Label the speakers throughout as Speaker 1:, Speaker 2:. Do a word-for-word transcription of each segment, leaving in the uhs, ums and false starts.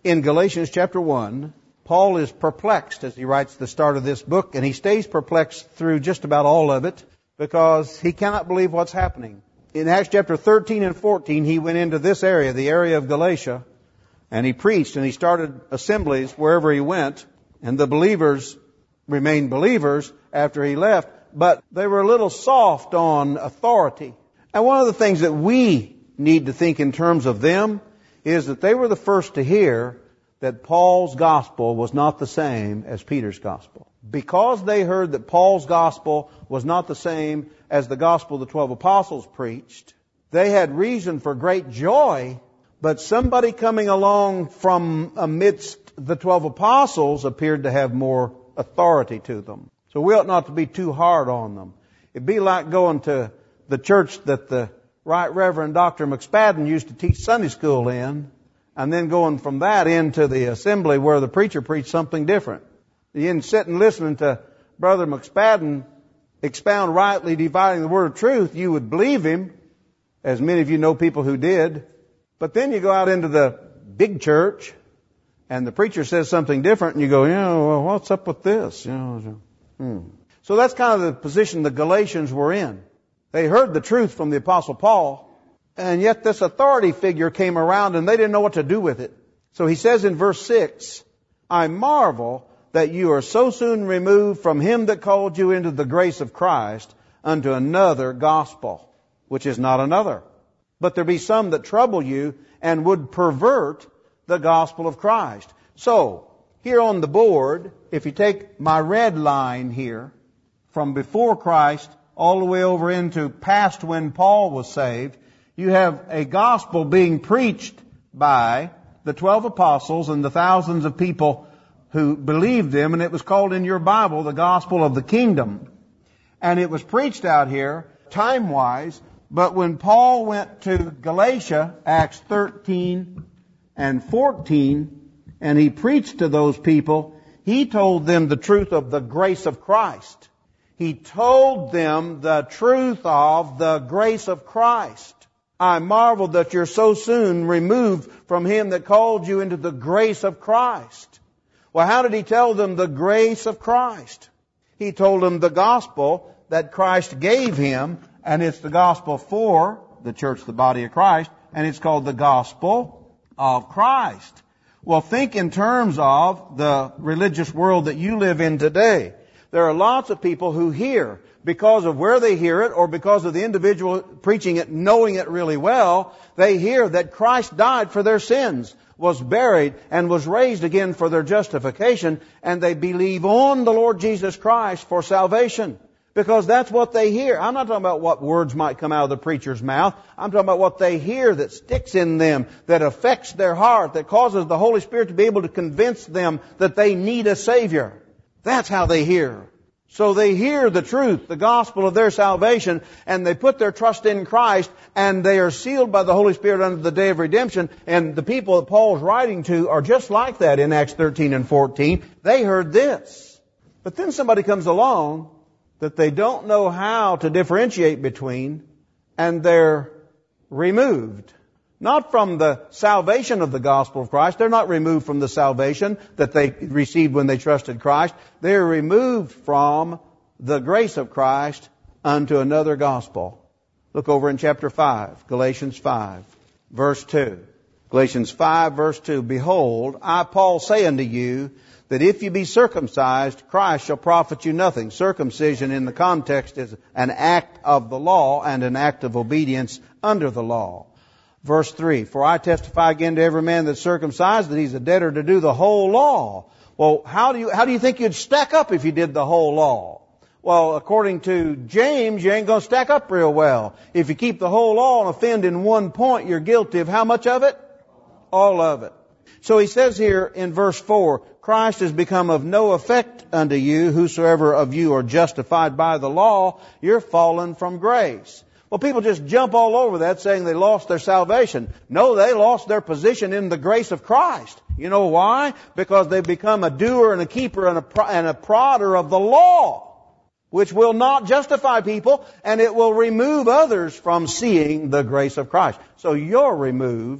Speaker 1: In Galatians chapter one, Paul is perplexed as he writes the start of this book, and he stays perplexed through just about all of it because he cannot believe what's happening. In Acts chapter thirteen and fourteen, he went into this area, the area of Galatia, and he preached and he started assemblies wherever he went, and the believers remained believers after he left, but they were a little soft on authority. And one of the things that we need to think in terms of them is that they were the first to hear that Paul's gospel was not the same as Peter's gospel. Because they heard that Paul's gospel was not the same as the gospel the twelve apostles preached, they had reason for great joy, but somebody coming along from amidst the twelve apostles appeared to have more authority to them. So we ought not to be too hard on them. It'd be like going to the church that the Right Reverend Doctor McSpadden used to teach Sunday school in, and then going from that into the assembly where the preacher preached something different. You didn't sit and listen to Brother McSpadden expound rightly dividing the word of truth. You would believe him, as many of you know people who did. But then you go out into the big church, and the preacher says something different, and you go, yeah, well, what's up with this? You know, hmm. So that's kind of the position the Galatians were in. They heard the truth from the Apostle Paul, and yet this authority figure came around, and they didn't know what to do with it. So he says in verse six, I marvel that you are so soon removed from him that called you into the grace of Christ unto another gospel, which is not another. But there be some that trouble you and would pervert the gospel of Christ. So, here on the board, if you take my red line here, from before Christ all the way over into past when Paul was saved, you have a gospel being preached by the twelve apostles and the thousands of people who believed them, and it was called in your Bible the gospel of the kingdom. And it was preached out here, time-wise, but when Paul went to Galatia, Acts thirteen and fourteen, and he preached to those people, he told them the truth of the grace of Christ. He told them the truth of the grace of Christ. I marvel that you're so soon removed from him that called you into the grace of Christ. Well, how did he tell them the grace of Christ? He told them the gospel that Christ gave him, and it's the gospel for the church, the body of Christ, and it's called the gospel of Christ. Well, think in terms of the religious world that you live in today. There are lots of people who hear, because of where they hear it or because of the individual preaching it, knowing it really well, they hear that Christ died for their sins, was buried, and was raised again for their justification, and they believe on the Lord Jesus Christ for salvation. Because that's what they hear. I'm not talking about what words might come out of the preacher's mouth. I'm talking about what they hear that sticks in them, that affects their heart, that causes the Holy Spirit to be able to convince them that they need a Savior. That's how they hear. So they hear the truth, the gospel of their salvation, and they put their trust in Christ, and they are sealed by the Holy Spirit unto the day of redemption. And the people that Paul's writing to are just like that in Acts thirteen and fourteen. They heard this. But then somebody comes along that they don't know how to differentiate between, and they're removed. Not from the salvation of the gospel of Christ. They're not removed from the salvation that they received when they trusted Christ. They're removed from the grace of Christ unto another gospel. Look over in chapter five, Galatians five, verse two. Galatians five, verse two. Behold, I, Paul, say unto you, that if you be circumcised, Christ shall profit you nothing. Circumcision in the context is an act of the law and an act of obedience under the law. Verse three, for I testify again to every man that's circumcised that he's a debtor to do the whole law. Well, how do you, how do you think you'd stack up if you did the whole law? Well, according to James, you ain't going to stack up real well. If you keep the whole law and offend in one point, you're guilty of how much of it? All of it. So he says here in verse four, Christ has become of no effect unto you, whosoever of you are justified by the law, you're fallen from grace. Well, people just jump all over that saying they lost their salvation. No, they lost their position in the grace of Christ. You know why? Because they've become a doer and a keeper and a, pro- and a prodder of the law, which will not justify people, and it will remove others from seeing the grace of Christ. So you're removed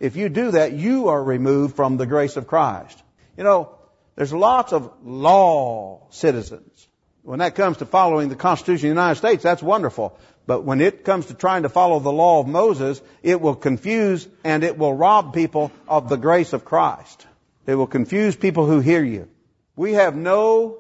Speaker 1: If you do that, you are removed from the grace of Christ. You know, there's lots of law citizens. When that comes to following the Constitution of the United States, that's wonderful. But when it comes to trying to follow the law of Moses, it will confuse and it will rob people of the grace of Christ. It will confuse people who hear you. We have no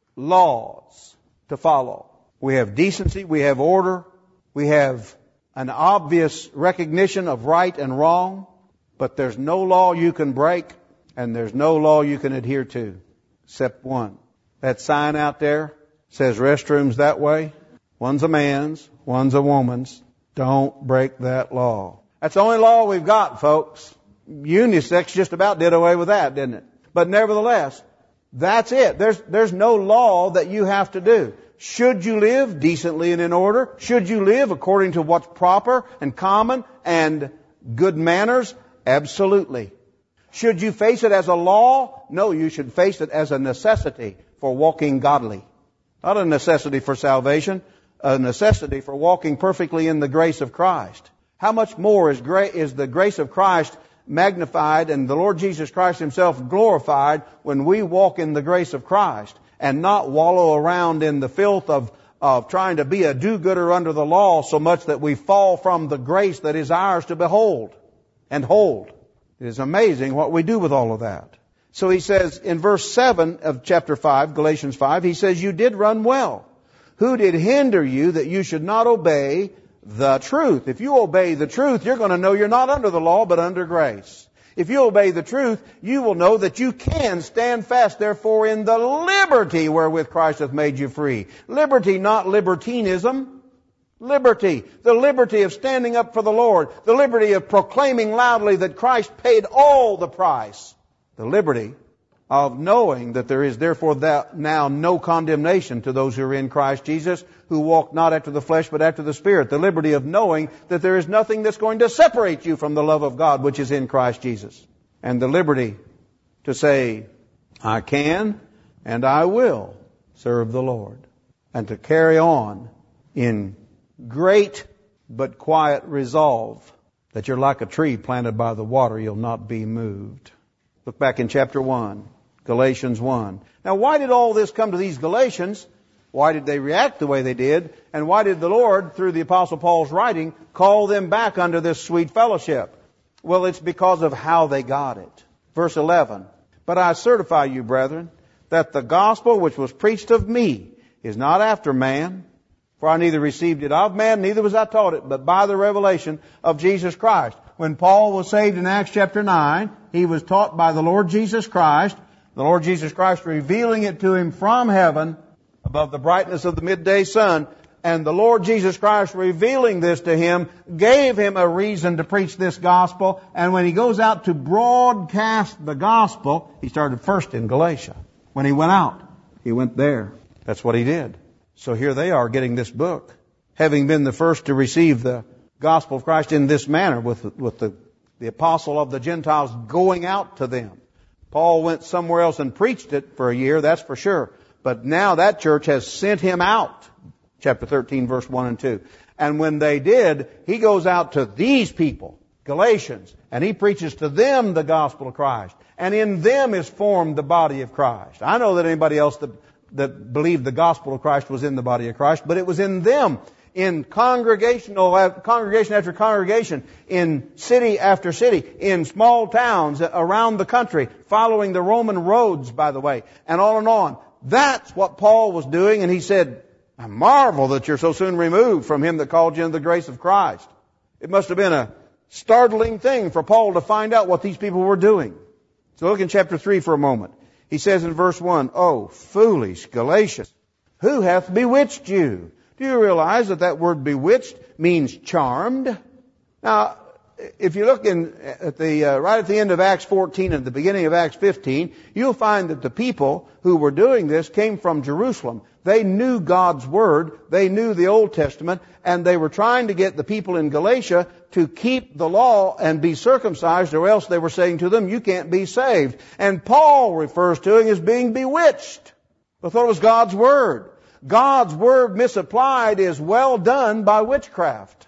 Speaker 1: laws to follow. We have decency, we have order, we have an obvious recognition of right and wrong, but there's no law you can break and there's no law you can adhere to except one. That sign out there says restrooms that way. One's a man's, one's a woman's. Don't break that law. That's the only law we've got, folks. Unisex just about did away with that, didn't it? But nevertheless, that's it. There's, there's no law that you have to do. Should you live decently and in order? Should you live according to what's proper and common and good manners? Absolutely. Should you face it as a law? No, you should face it as a necessity for walking godly. Not a necessity for salvation, a necessity for walking perfectly in the grace of Christ. How much more is, gra- is the grace of Christ magnified and the Lord Jesus Christ Himself glorified when we walk in the grace of Christ and not wallow around in the filth of, of trying to be a do-gooder under the law so much that we fall from the grace that is ours to behold and hold. It is amazing what we do with all of that. So he says in verse seven of chapter five, Galatians five, he says, you did run well. Who did hinder you that you should not obey the truth? If you obey the truth, you're going to know you're not under the law, but under grace. If you obey the truth, you will know that you can stand fast, therefore, in the liberty wherewith Christ hath made you free. Liberty, not libertinism. Liberty. The liberty of standing up for the Lord. The liberty of proclaiming loudly that Christ paid all the price. The liberty of knowing that there is therefore now no condemnation to those who are in Christ Jesus, who walk not after the flesh but after the Spirit. The liberty of knowing that there is nothing that's going to separate you from the love of God which is in Christ Jesus. And the liberty to say, I can and I will serve the Lord. And to carry on in great but quiet resolve that you're like a tree planted by the water, you'll not be moved. Look back in chapter one. Galatians one. Now, why did all this come to these Galatians? Why did they react the way they did? And why did the Lord, through the Apostle Paul's writing, call them back under this sweet fellowship? Well, it's because of how they got it. Verse eleven. But I certify you, brethren, that the gospel which was preached of me is not after man. For I neither received it of man, neither was I taught it, but by the revelation of Jesus Christ. When Paul was saved in Acts chapter nine, he was taught by the Lord Jesus Christ. The Lord Jesus Christ revealing it to him from heaven above the brightness of the midday sun. And the Lord Jesus Christ revealing this to him gave him a reason to preach this gospel. And when he goes out to broadcast the gospel, he started first in Galatia. When he went out, he went there. That's what he did. So here they are getting this book, having been the first to receive the gospel of Christ in this manner, with, with the, the apostle of the Gentiles going out to them. Paul went somewhere else and preached it for a year, that's for sure. But now that church has sent him out. Chapter thirteen, verse one and two. And when they did, he goes out to these people, Galatians, and he preaches to them the gospel of Christ. And in them is formed the body of Christ. I know that anybody else that, that believed the gospel of Christ was in the body of Christ, but it was in them. In congregational, congregation after congregation, in city after city, in small towns around the country, following the Roman roads, by the way, and on and on. That's what Paul was doing, and he said, I marvel that you're so soon removed from him that called you in the grace of Christ. It must have been a startling thing for Paul to find out what these people were doing. So look in chapter three for a moment. He says in verse one, Oh, foolish Galatians, who hath bewitched you? Do you realize that that word bewitched means charmed? Now, if you look in at the uh, right at the end of Acts fourteen and the beginning of Acts fifteen, you'll find that the people who were doing this came from Jerusalem. They knew God's Word, they knew the Old Testament, and they were trying to get the people in Galatia to keep the law and be circumcised, or else they were saying to them, you can't be saved. And Paul refers to it as being bewitched. They thought it was God's Word. God's Word misapplied is well done by witchcraft.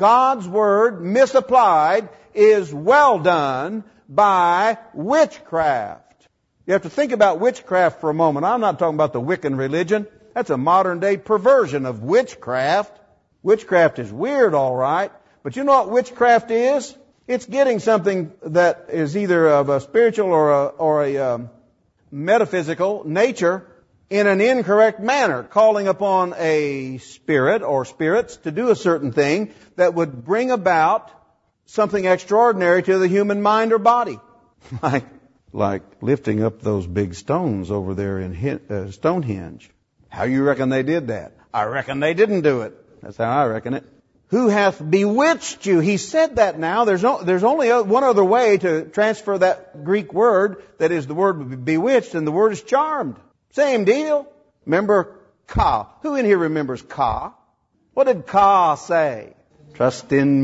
Speaker 1: God's Word misapplied is well done by witchcraft. You have to think about witchcraft for a moment. I'm not talking about the Wiccan religion. That's a modern day perversion of witchcraft. Witchcraft is weird, all right. But you know what witchcraft is? It's getting something that is either of a spiritual or a, or a um, metaphysical nature in an incorrect manner, calling upon a spirit or spirits to do a certain thing that would bring about something extraordinary to the human mind or body. Like, like lifting up those big stones over there in uh, Stonehenge. How you reckon they did that? I reckon they didn't do it. That's how I reckon it. Who hath bewitched you? He said that now. There's no, there's only one other way to transfer that Greek word, that is the word bewitched, and the word is charmed. Same deal. Remember Ka. Who in here remembers Ka? What did Ka say? Trust in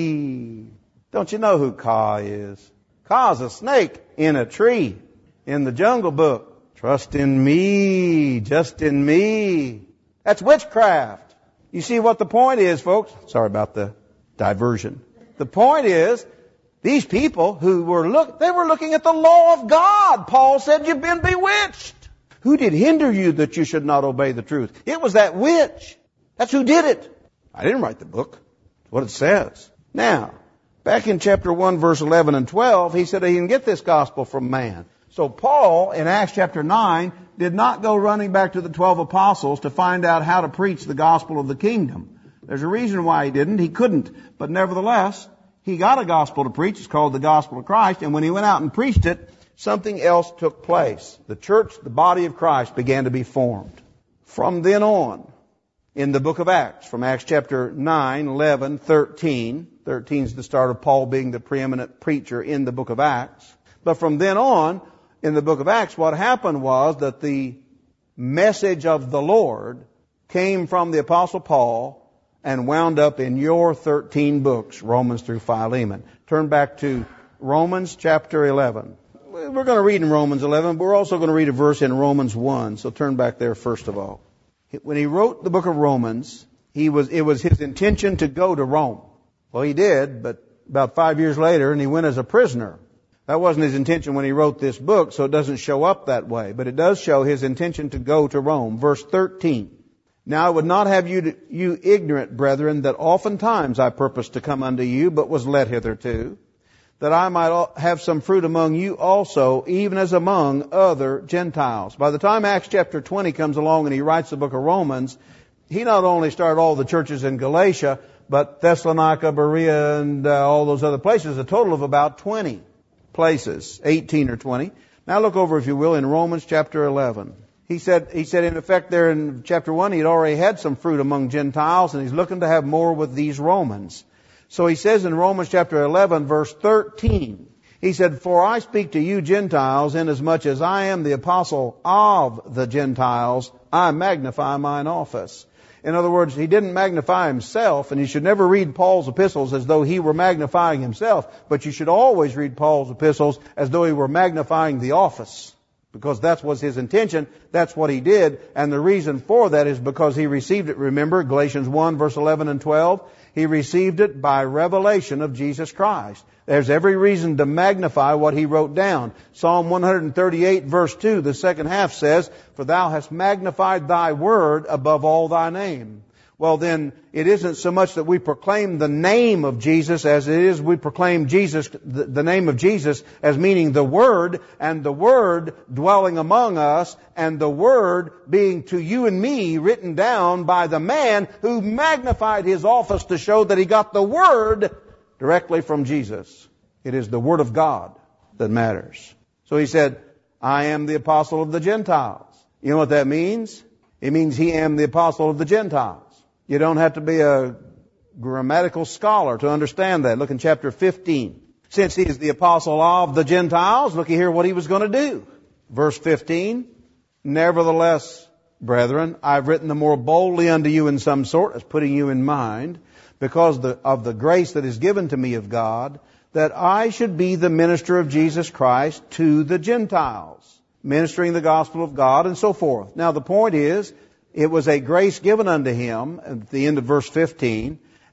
Speaker 1: me. Don't you know who Ka is? Ka's a snake in a tree in the Jungle Book. Trust in me, just in me. That's witchcraft. You see what the point is, folks? Sorry about the diversion. The point is, these people who were look, they were looking at the law of God. Paul said, you've been bewitched. Who did hinder you that you should not obey the truth? It was that witch. That's who did it. I didn't write the book. That's what it says. Now, back in chapter one, verse eleven and twelve, he said he didn't get this gospel from man. So Paul, in Acts chapter nine, did not go running back to the twelve apostles to find out how to preach the gospel of the kingdom. There's a reason why he didn't. He couldn't. But nevertheless, he got a gospel to preach. It's called the gospel of Christ. And when he went out and preached it, something else took place. The church, the body of Christ, began to be formed. From then on, in the book of Acts, from Acts chapter nine, eleven, thirteen, thirteen is the start of Paul being the preeminent preacher in the book of Acts. But from then on, in the book of Acts, what happened was that the message of the Lord came from the Apostle Paul and wound up in your thirteen books, Romans through Philemon. Turn back to Romans chapter eleven. We're going to read in Romans eleven, but we're also going to read a verse in Romans one. So turn back there first of all. When he wrote the book of Romans, he was it was his intention to go to Rome. Well, he did, but about five years later, and he went as a prisoner. That wasn't his intention when he wrote this book, so it doesn't show up that way. But it does show his intention to go to Rome. Verse thirteen. Now I would not have you, to, you ignorant, brethren, that oftentimes I purposed to come unto you, but was led hitherto, that I might have some fruit among you also, even as among other Gentiles. By the time Acts chapter twenty comes along and he writes the book of Romans, he not only started all the churches in Galatia, but Thessalonica, Berea, and uh, all those other places, a total of about twenty places, eighteen or twenty. Now look over, if you will, in Romans chapter eleven. He said, he said in effect there in chapter one, he'd already had some fruit among Gentiles, and he's looking to have more with these Romans. So he says in Romans chapter eleven, verse thirteen, he said, for I speak to you Gentiles, inasmuch as I am the apostle of the Gentiles, I magnify mine office. In other words, he didn't magnify himself, and you should never read Paul's epistles as though he were magnifying himself, but you should always read Paul's epistles as though he were magnifying the office, because that was his intention. That's what he did, and the reason for that is because he received it. Remember, Galatians one, verse eleven and twelve, he received it by revelation of Jesus Christ. There's every reason to magnify what he wrote down. Psalm one thirty-eight, verse two, the second half says, for thou hast magnified thy word above all thy name. Well, then, it isn't so much that we proclaim the name of Jesus as it is we proclaim Jesus, the, the name of Jesus, as meaning the Word, and the Word dwelling among us, and the Word being to you and me written down by the man who magnified his office to show that he got the Word directly from Jesus. It is the Word of God that matters. So he said, I am the apostle of the Gentiles. You know what that means? It means he am the apostle of the Gentiles. You don't have to be a grammatical scholar to understand that. Look in chapter fifteen. Since he is the apostle of the Gentiles, look here what he was going to do. Verse fifteen, nevertheless, brethren, I've written the more boldly unto you in some sort, as putting you in mind, because the, of the grace that is given to me of God, that I should be the minister of Jesus Christ to the Gentiles, ministering the gospel of God and so forth. Now the point is, it was a grace given unto him at the end of verse fifteen,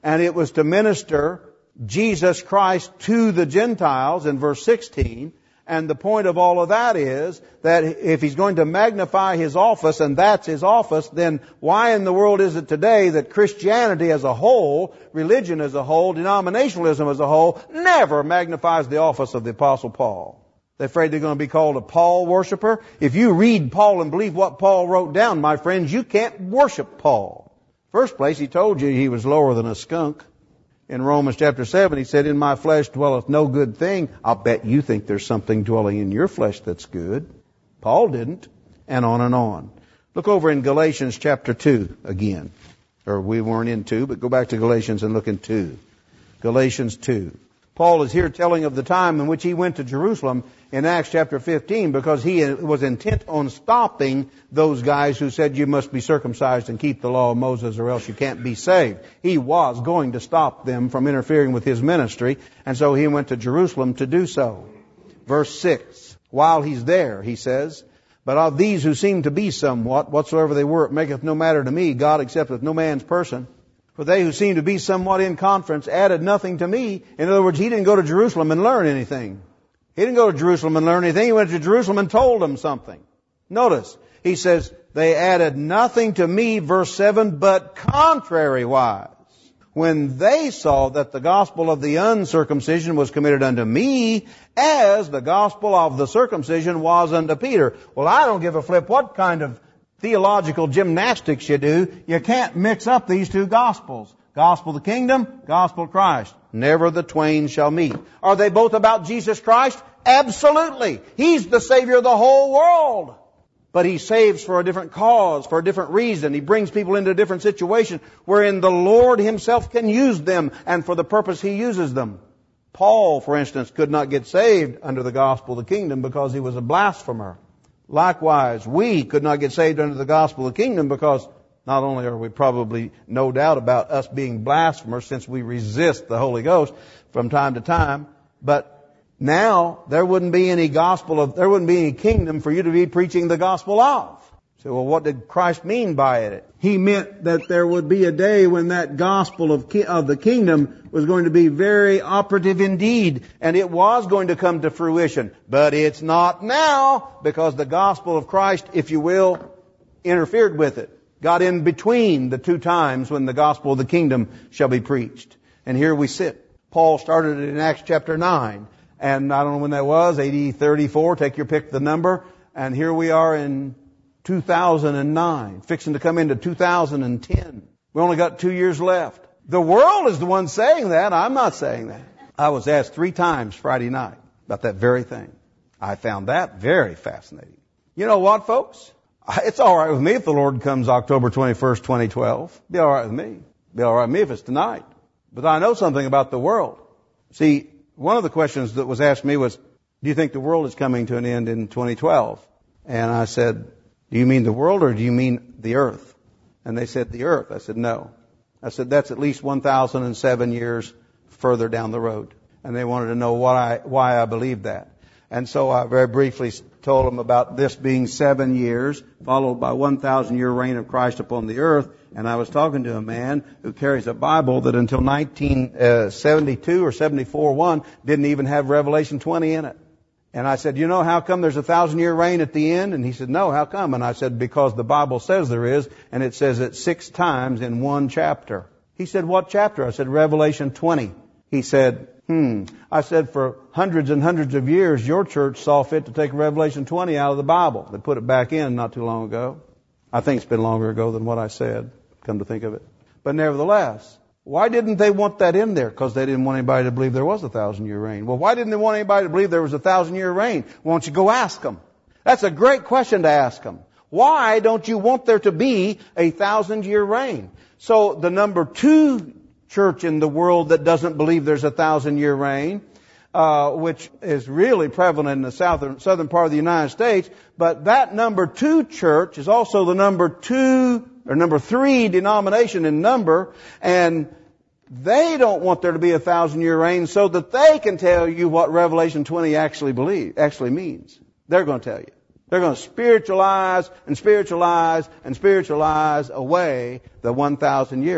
Speaker 1: and it was to minister Jesus Christ to the Gentiles in verse sixteen. And the point of all of that is that if He's going to magnify His office, and that's His office, then why in the world is it today that Christianity as a whole, religion as a whole, denominationalism as a whole, never magnifies the office of the Apostle Paul? They're afraid they're going to be called a Paul worshiper. If you read Paul and believe what Paul wrote down, my friends, you can't worship Paul. First place, he told you he was lower than a skunk. In Romans chapter seven, he said, in my flesh dwelleth no good thing. I'll bet you think there's something dwelling in your flesh that's good. Paul didn't. And on and on. Look over in Galatians chapter two again. Or we weren't in two, but go back to Galatians and look in two. Galatians two. Paul is here telling of the time in which he went to Jerusalem in Acts chapter fifteen, because he was intent on stopping those guys who said you must be circumcised and keep the law of Moses or else you can't be saved. He was going to stop them from interfering with his ministry, and so he went to Jerusalem to do so. Verse six. While he's there, he says, but of these who seem to be somewhat, whatsoever they were, it maketh no matter to me. God accepteth no man's person. For they who seem to be somewhat in conference added nothing to me. In other words, he didn't go to Jerusalem and learn anything. He didn't go to Jerusalem and learn anything. He went to Jerusalem and told them something. Notice, he says, they added nothing to me, verse seven, but contrariwise. When they saw that the gospel of the uncircumcision was committed unto me, as the gospel of the circumcision was unto Peter. Well, I don't give a flip what kind of theological gymnastics you do. You can't mix up these two gospels. Gospel of the kingdom, gospel of Christ. Never the twain shall meet. Are they both about Jesus Christ? Absolutely. He's the Savior of the whole world. But He saves for a different cause, for a different reason. He brings people into a different situation wherein the Lord Himself can use them and for the purpose He uses them. Paul, for instance, could not get saved under the gospel of the kingdom because he was a blasphemer. Likewise, we could not get saved under the gospel of the kingdom because not only are we probably no doubt about us being blasphemers since we resist the Holy Ghost from time to time, but now there wouldn't be any gospel of, there wouldn't be any kingdom for you to be preaching the gospel of. So, well, what did Christ mean by it? He meant that there would be a day when that gospel of, ki- of the kingdom was going to be very operative indeed, and it was going to come to fruition. But it's not now, because the gospel of Christ, if you will, interfered with it. Got in between the two times when the gospel of the kingdom shall be preached. And here we sit. Paul started it in Acts chapter nine. And I don't know when that was, A D thirty-four, take your pick the number. And here we are in two thousand nine, fixing to come into two thousand ten. We only got two years left. The world is the one saying that. I'm not saying that. I was asked three times Friday night about that very thing. I found that very fascinating. You know what, folks? It's all right with me if the Lord comes October twenty-first, twenty twelve. Be all right with me. Be all right with me if it's tonight. But I know something about the world. See, one of the questions that was asked me was, do you think the world is coming to an end in twenty twelve? And I said, do you mean the world or do you mean the earth? And they said the earth. I said, no. I said, that's at least one thousand seven years further down the road. And they wanted to know what I, why I believed that. And so I very briefly told them about this being seven years, followed by one thousand year reign of Christ upon the earth. And I was talking to a man who carries a Bible that until nineteen seventy-two or seventy-four one didn't even have Revelation twenty in it. And I said, you know how come there's a thousand year reign at the end? And he said, no, how come? And I said, because the Bible says there is, and it says it six times in one chapter. He said, what chapter? I said, Revelation twenty. He said, hmm. I said, for hundreds and hundreds of years, your church saw fit to take Revelation twenty out of the Bible. They put it back in not too long ago. I think it's been longer ago than what I said, come to think of it. But nevertheless, why didn't they want that in there? Because they didn't want anybody to believe there was a thousand year reign. Well, why didn't they want anybody to believe there was a thousand year reign? Why don't you go ask them? That's a great question to ask them. Why don't you want there to be a thousand year reign? So the number two church in the world that doesn't believe there's a thousand year reign, uh, which is really prevalent in the southern, southern part of the United States, but that number two church is also the number two or number three denomination in number, and they don't want there to be a thousand year reign so that they can tell you what Revelation twenty actually believe, actually means. They're going to tell you. They're going to spiritualize and spiritualize and spiritualize away the one thousand years.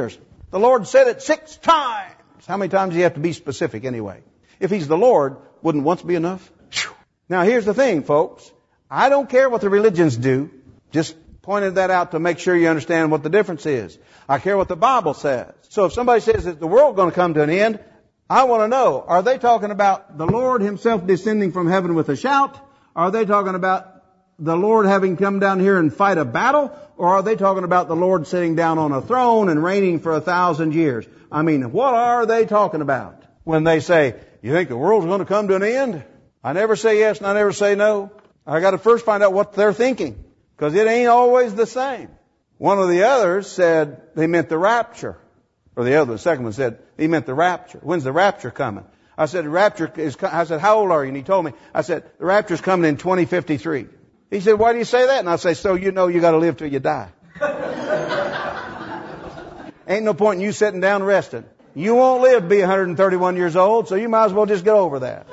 Speaker 1: The Lord said it six times. How many times do you have to be specific anyway? If He's the Lord, wouldn't once be enough? Now here's the thing, folks. I don't care what the religions do. Just pointed that out to make sure you understand what the difference is. I care what the Bible says. So if somebody says that the world's going to come to an end, I want to know, are they talking about the Lord Himself descending from heaven with a shout? Are they talking about the Lord having come down here and fight a battle? Or are they talking about the Lord sitting down on a throne and reigning for a thousand years? I mean, what are they talking about when they say, you think the world's going to come to an end? I never say yes and I never say no. I got to first find out what they're thinking, because it ain't always the same. One of the others said they meant the rapture. Or the other, the second one said he meant the rapture. When's the rapture coming? I said, the rapture is, I said, how old are you? And he told me, I said, the rapture's coming in twenty fifty-three. He said, why do you say that? And I say, so you know you got to live till you die. Ain't no point in you sitting down resting. You won't live to be one hundred thirty-one years old, so you might as well just get over that.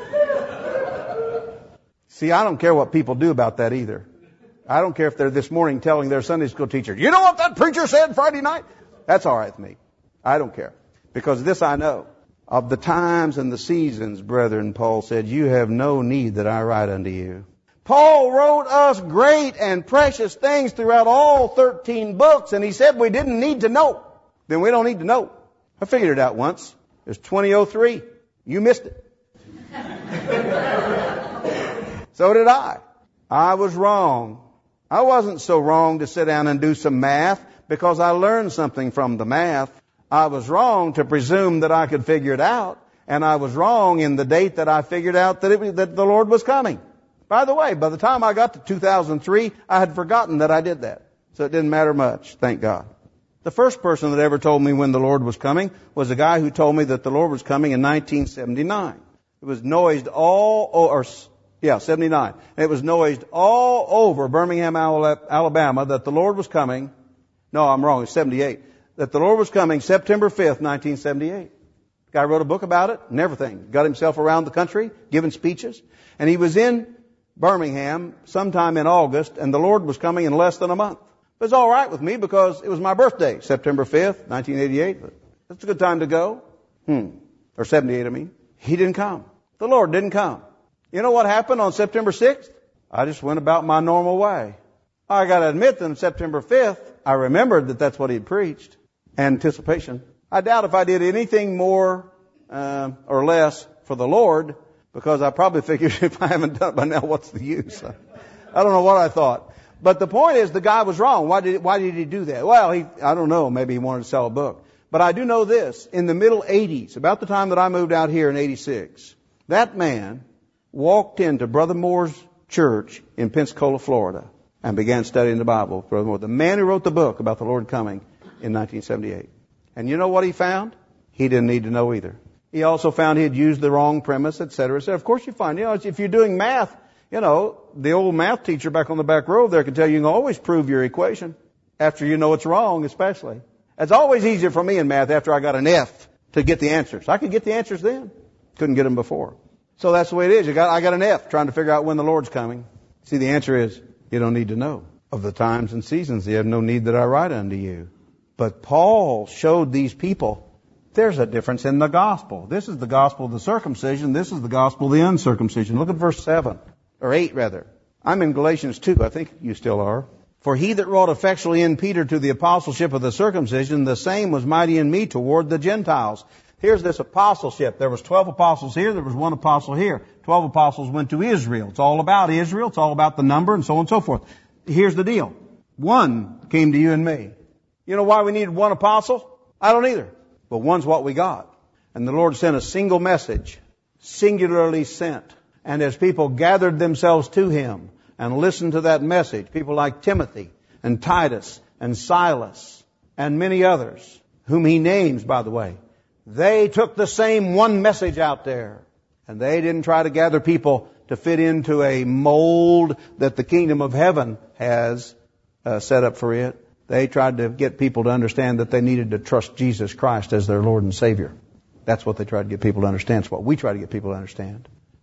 Speaker 1: See, I don't care what people do about that either. I don't care if they're this morning telling their Sunday school teacher, you know what that preacher said Friday night? That's all right with me. I don't care. Because this I know. Of the times and the seasons, brethren, Paul said, you have no need that I write unto you. Paul wrote us great and precious things throughout all thirteen books, and he said we didn't need to know. Then we don't need to know. I figured it out once. It's twenty oh three. You missed it. So did I. I was wrong. I wasn't so wrong to sit down and do some math because I learned something from the math. I was wrong to presume that I could figure it out. And I was wrong in the date that I figured out that, it, that the Lord was coming. By the way, by the time I got to two thousand three, I had forgotten that I did that. So it didn't matter much, thank God. The first person that ever told me when the Lord was coming was a guy who told me that the Lord was coming in nineteen seventy-nine. It was noised all, or yeah, seventy-nine. It was noised all over Birmingham, Alabama that the Lord was coming. No, I'm wrong, it's seventy-eight. That the Lord was coming September fifth, nineteen seventy-eight. Guy wrote a book about it and everything. Got himself around the country, giving speeches. And he was in Birmingham sometime in August, and the Lord was coming in less than a month. It was all right with me because it was my birthday, September fifth, nineteen eighty-eight. But that's a good time to go. Hmm. Or seventy-eight, I mean. He didn't come. The Lord didn't come. You know what happened on September sixth? I just went about my normal way. I got to admit that on September fifth, I remembered that that's what he had preached. Anticipation. I doubt if I did anything more uh, or less for the Lord, because I probably figured if I haven't done it by now, what's the use? I don't know what I thought. But the point is, the guy was wrong. Why did why did he do that? Well, he I don't know. Maybe he wanted to sell a book. But I do know this. In the middle eighties, about the time that I moved out here in eighty-six, that man walked into Brother Moore's church in Pensacola, Florida, and began studying the Bible. Brother Moore, the man who wrote the book about the Lord coming in nineteen seventy-eight. And you know what he found? He didn't need to know either. He also found he had used the wrong premise, et cetera, et cetera. Of course you find, you know, if you're doing math, you know, the old math teacher back on the back row there can tell you you can always prove your equation after you know it's wrong, especially. It's always easier for me in math after I got an F to get the answers. I could get the answers then. Couldn't get them before. So that's the way it is. You got, I got an F trying to figure out when the Lord's coming. See, the answer is you don't need to know. Of the times and seasons, you have no need that I write unto you. But Paul showed these people there's a difference in the gospel. This is the gospel of the circumcision. This is the gospel of the uncircumcision. Look at verse seven. Or eight, rather. I'm in Galatians two. I think you still are. For he that wrought effectually in Peter to the apostleship of the circumcision, the same was mighty in me toward the Gentiles. Here's this apostleship. There was twelve apostles here. There was one apostle here. Twelve apostles went to Israel. It's all about Israel. It's all about the number and so on and so forth. Here's the deal. One came to you and me. You know why we needed one apostle? I don't either. But one's what we got. And the Lord sent a single message, singularly sent. And as people gathered themselves to Him and listened to that message, people like Timothy and Titus and Silas and many others, whom He names, by the way, they took the same one message out there. And they didn't try to gather people to fit into a mold that the kingdom of heaven has uh, set up for it. They tried to get people to understand that they needed to trust Jesus Christ as their Lord and Savior. That's what they tried to get people to understand. It's what we try to get people to understand.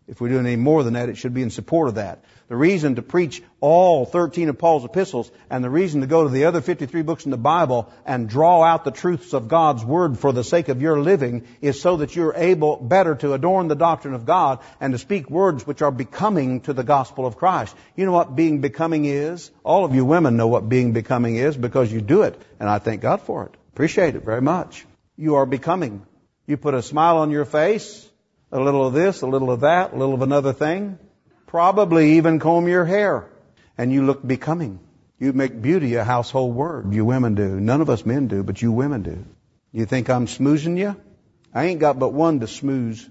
Speaker 1: If we're doing any more than that, it should be in support of that. The reason to preach all thirteen of Paul's epistles and the reason to go to the other fifty-three books in the Bible and draw out the truths of God's Word for the sake of your living is so that you're able better to adorn the doctrine of God and to speak words which are becoming to the gospel of Christ. You know what being becoming is? All of you women know what being becoming is because you do it, and I thank God for it. Appreciate it very much. You are becoming. You put a smile on your face, a little of this, a little of that, a little of another thing. Probably even comb your hair, and you look becoming. You make beauty a household word. You women do. None of us men do, but you women do. You think I'm smoozing you? I ain't got but one to smooze.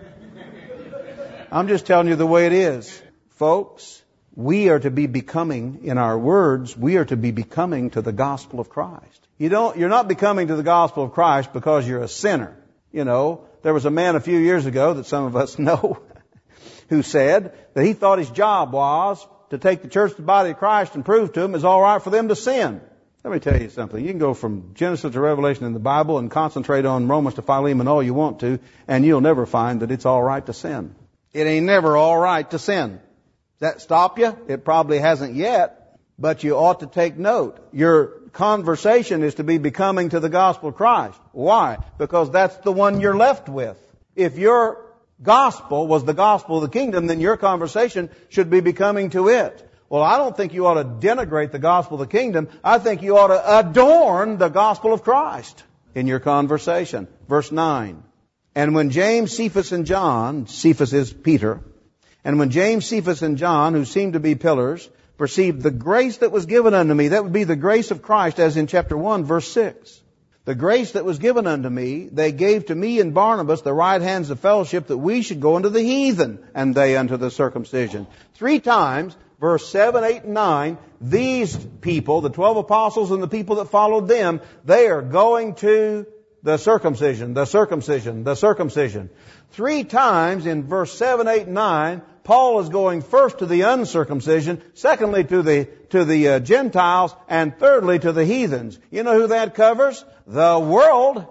Speaker 1: I'm just telling you the way it is. Folks, we are to be becoming in our words. We are to be becoming to the gospel of Christ. You don't, you're not becoming to the gospel of Christ because you're a sinner. You know, there was a man a few years ago that some of us know who said that he thought his job was to take the church to the body of Christ and prove to them it's all right for them to sin. Let me tell you something. You can go from Genesis to Revelation in the Bible and concentrate on Romans to Philemon all you want to, and you'll never find that it's all right to sin. It ain't never all right to sin. Does that stop you? It probably hasn't yet, but you ought to take note. Your conversation is to be becoming to the gospel of Christ. Why? Because that's the one you're left with. If your gospel was the gospel of the kingdom, then your conversation should be becoming to it. Well, I don't think you ought to denigrate the gospel of the kingdom. I think you ought to adorn the gospel of Christ in your conversation. Verse nine. And when James, Cephas, and John, Cephas is Peter, and when James, Cephas, and John, who seemed to be pillars, perceived the grace that was given unto me, that would be the grace of Christ, as in chapter one, verse six. The grace that was given unto me, they gave to me and Barnabas the right hands of fellowship that we should go unto the heathen, and they unto the circumcision. Three times, verse seven, eight, and nine, these people, the twelve apostles and the people that followed them, they are going to the circumcision, the circumcision, the circumcision. Three times in verse seven, eight, and nine, Paul is going first to the uncircumcision, secondly to the to the uh, Gentiles, and thirdly to the heathens. You know who that covers? The world.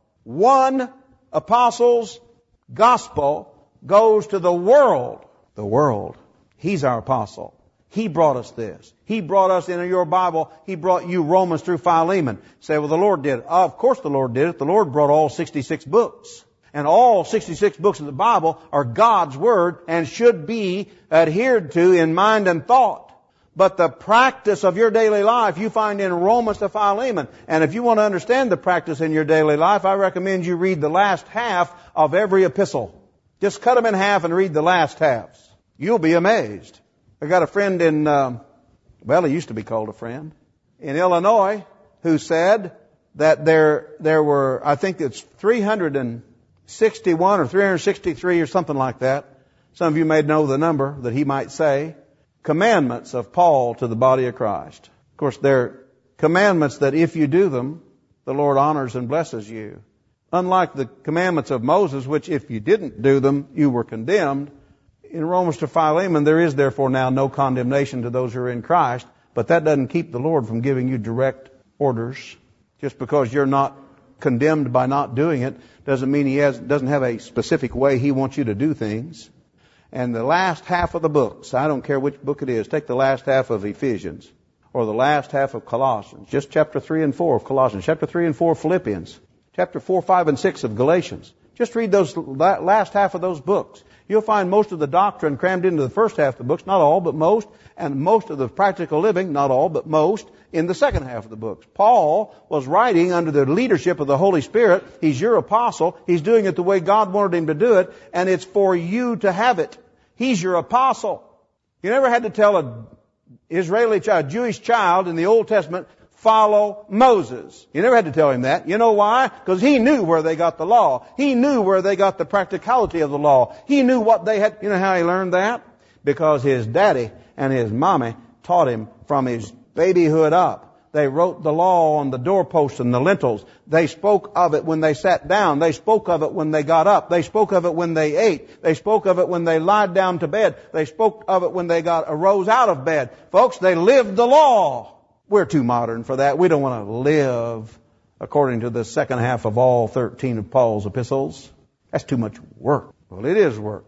Speaker 1: One apostle's gospel goes to the world. The world. He's our apostle. He brought us this. He brought us into your Bible. He brought you Romans through Philemon. Say, well, the Lord did it. Oh, of course the Lord did it. The Lord brought all sixty-six books. And all sixty-six books of the Bible are God's Word and should be adhered to in mind and thought. But the practice of your daily life you find in Romans to Philemon. And if you want to understand the practice in your daily life, I recommend you read the last half of every epistle. Just cut them in half and read the last halves. You'll be amazed. I got a friend in, uh, well, he used to be called a friend, in Illinois, who said that there there were, I think it's three hundred sixty-one or three hundred sixty-three or something like that. Some of you may know the number that he might say. Commandments of Paul to the body of Christ. Of course, they're commandments that if you do them, the Lord honors and blesses you. Unlike the commandments of Moses, which if you didn't do them, you were condemned. In Romans to Philemon, there is therefore now no condemnation to those who are in Christ, but that doesn't keep the Lord from giving you direct orders. Just because you're not condemned by not doing it doesn't mean He has, doesn't have a specific way He wants you to do things. And the last half of the books, I don't care which book it is, take the last half of Ephesians or the last half of Colossians, just chapter three and four of Colossians, chapter three and four of Philippians, chapter four, five, and six of Galatians. Just read those last half of those books. You'll find most of the doctrine crammed into the first half of the books, not all, but most, and most of the practical living, not all, but most, in the second half of the books. Paul was writing under the leadership of the Holy Spirit. He's your apostle. He's doing it the way God wanted him to do it, and it's for you to have it. He's your apostle. You never had to tell an Israeli child, Jewish child in the Old Testament, follow Moses. You never had to tell him that. You know why? Because he knew where they got the law. He knew where they got the practicality of the law. He knew what they had. You know how he learned that? Because his daddy and his mommy taught him from his babyhood up. They wrote the law on the doorposts and the lintels. They spoke of it when they sat down. They spoke of it when they got up. They spoke of it when they ate. They spoke of it when they lied down to bed. They spoke of it when they got arose out of bed. Folks, they lived the law. We're too modern for that. We don't want to live according to the second half of all thirteen of Paul's epistles. That's too much work. Well, it is work.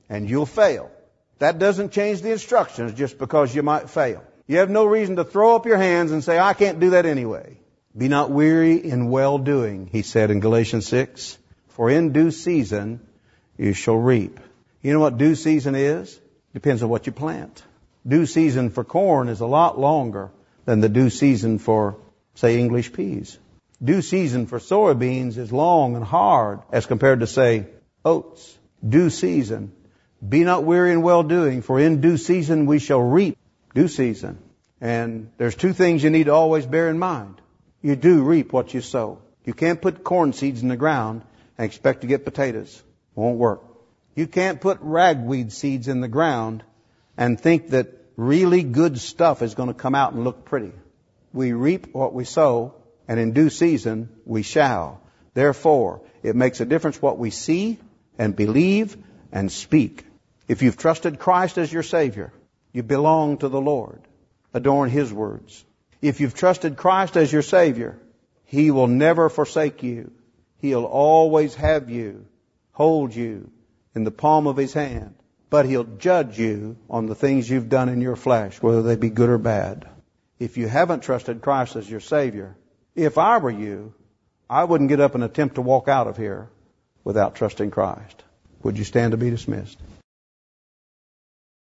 Speaker 1: and you'll fail. That doesn't change the instructions just because you might fail. You have no reason to throw up your hands and say, I can't do that anyway. Be not weary in well-doing, he said in Galatians six. For in due season you shall reap. You know what due season is? Depends on what you plant. Due season for corn is a lot longer than the due season for, say, English peas. Due season for soybeans is long and hard as compared to, say, oats. Due season. Be not weary in well-doing, for in due season we shall reap. Due season. And there's two things you need to always bear in mind. You do reap what you sow. You can't put corn seeds in the ground and expect to get potatoes. Won't work. You can't put ragweed seeds in the ground and think that really good stuff is going to come out and look pretty. We reap what we sow, and in due season we shall. Therefore, it makes a difference what we see and believe and speak. If you've trusted Christ as your Savior, you belong to the Lord. Adorn His words. If you've trusted Christ as your Savior, He will never forsake you. He'll always have you, hold you in the palm of His hand. But He'll judge you on the things you've done in your flesh, whether they be good or bad. If you haven't trusted Christ as your Savior, if I were you, I wouldn't get up and attempt to walk out of here without trusting Christ. Would you stand to be dismissed?